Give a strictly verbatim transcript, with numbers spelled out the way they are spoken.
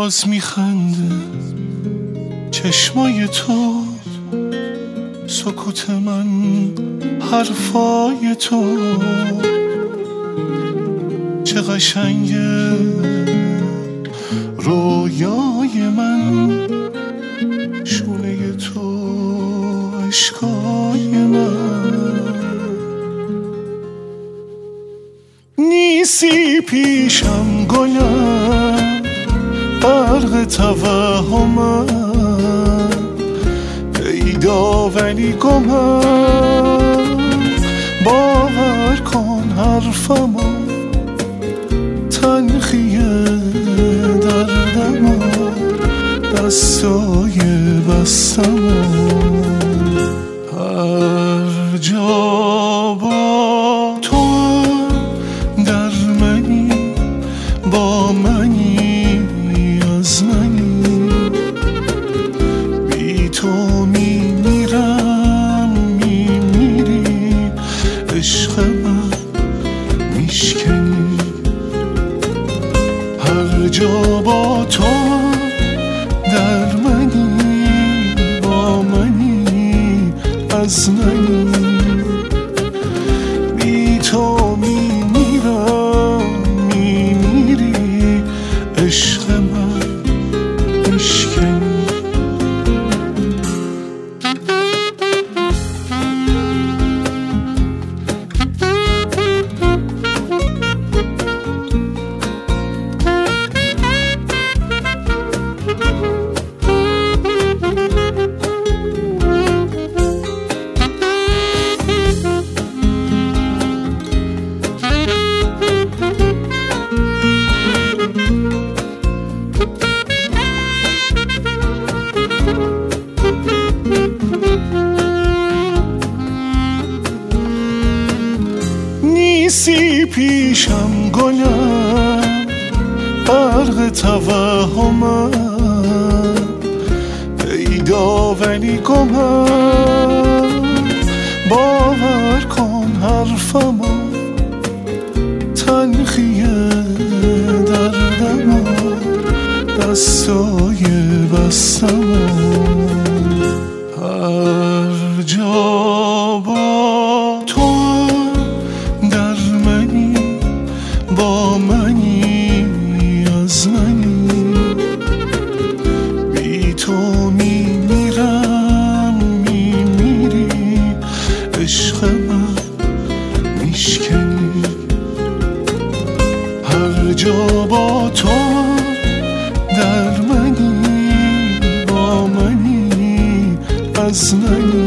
باز میخنده چشمای تو، سکوت من حرفای تو. چه قشنگه رویای من، شونه تو عشقای من. نیستی پیشم گلم، غرق توهمم، پیدا ولی گمم. باور کن حرفمو، تلخیه دردمو، دستای بستمو. هر جا با تو در منی، با منی از منی. بی تو میمیرم میمیری، عشق من میشکنی. هر جا با تو در منی، با منی از منی. بی تو میمیرم میمیری، عشق من میشکنی. نیستی پیشم گلم، غرق توهمم، پیدا ولی گمم. باور کن حرفمو، تلخیه دردمو، دستای بستمو. هر جا با تو در منی، با منی از منی. بی تو میمیرم میمیری، عشق من میشکنی. هر جا با تو در منی، با منی از منی.